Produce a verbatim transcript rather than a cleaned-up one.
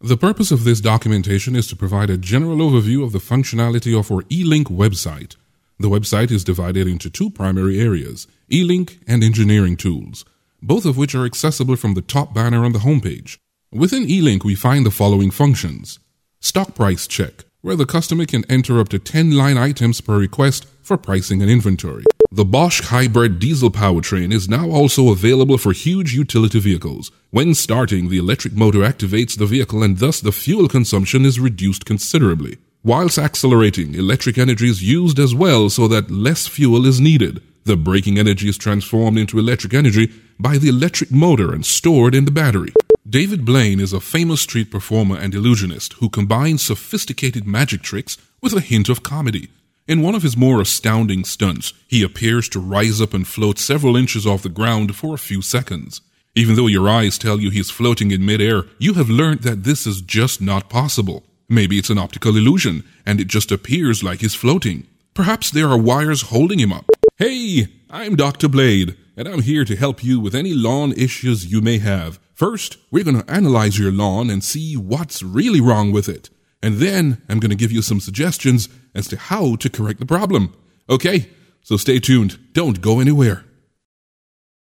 The purpose of this documentation is to provide a general overview of the functionality of our eLink website. The website is divided into two primary areas, eLink and engineering tools, both of which are accessible from the top banner on the homepage. Within eLink, we find the following functions. Stock price check, where the customer can enter up to ten line items per request for pricing and inventory. The Bosch hybrid diesel powertrain is now also available for huge utility vehicles. When starting, the electric motor activates the vehicle and thus the fuel consumption is reduced considerably. Whilst accelerating, electric energy is used as well so that less fuel is needed. The braking energy is transformed into electric energy by the electric motor and stored in the battery. David Blaine is a famous street performer and illusionist who combines sophisticated magic tricks with a hint of comedy. In one of his more astounding stunts, he appears to rise up and float several inches off the ground for a few seconds. Even though your eyes tell you he's floating in midair, you have learned that this is just not possible. Maybe it's an optical illusion, and it just appears like he's floating. Perhaps there are wires holding him up. Hey, I'm Doctor Blade, and I'm here to help you with any lawn issues you may have. First, we're going to analyze your lawn and see what's really wrong with it. And then I'm going to give you some suggestions as to how to correct the problem. Okay, so stay tuned. Don't go anywhere.